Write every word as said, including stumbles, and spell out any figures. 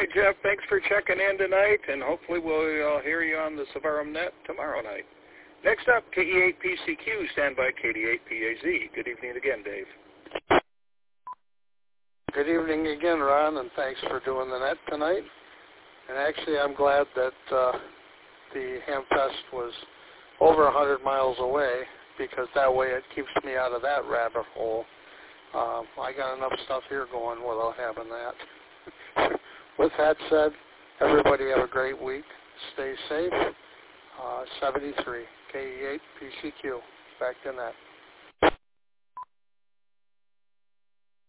right, Jeff, thanks for checking in tonight, and hopefully we'll uh, hear you on the Severum Net tomorrow night. Next up, K E eight P C Q, stand by K D eight P A Z. Good evening again, Dave. Good evening again, Ron, and thanks for doing the net tonight. And actually, I'm glad that uh, the Hamfest was over one hundred miles away, because that way it keeps me out of that rabbit hole. Um, I got enough stuff here going without having that. With that said, everybody have a great week. Stay safe. Uh, seventy-three, K E eight P C Q. Back to net.